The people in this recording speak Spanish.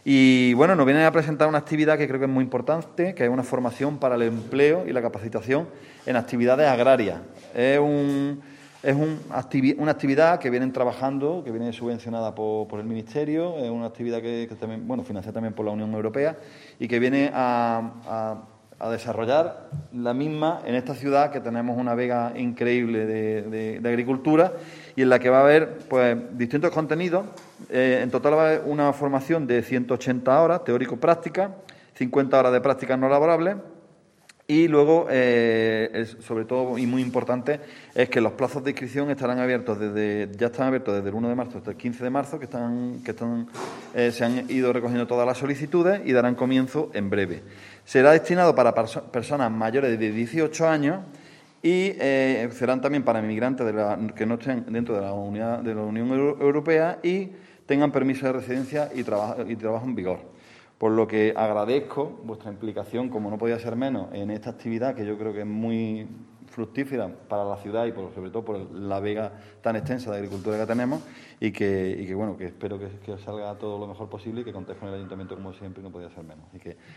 Y bueno, nos vienen a presentar una actividad que creo que es muy importante, que es una formación para el empleo y la capacitación en actividades agrarias. Una actividad que vienen trabajando, que viene subvencionada por el Ministerio, es una actividad que también, bueno, financiada también por la Unión Europea y que viene a desarrollar la misma en esta ciudad, que tenemos una vega increíble de agricultura y en la que va a haber pues distintos contenidos. En total va a haber una formación de 180 horas teórico-práctica, 50 horas de prácticas no laborables. Y luego, sobre todo y muy importante, es que los plazos de inscripción ya están abiertos desde el 1 de marzo hasta el 15 de marzo, se han ido recogiendo todas las solicitudes y darán comienzo en breve. Será destinado para personas mayores de 18 años y serán también para inmigrantes que no estén dentro de la Unión Europea y tengan permiso de residencia y trabajo en vigor. Por lo que agradezco vuestra implicación, como no podía ser menos, en esta actividad que yo creo que es muy fructífera para la ciudad y sobre todo por la vega tan extensa de agricultura que tenemos y que espero que os salga todo lo mejor posible y que contéis con el ayuntamiento como siempre y no podía ser menos. Así que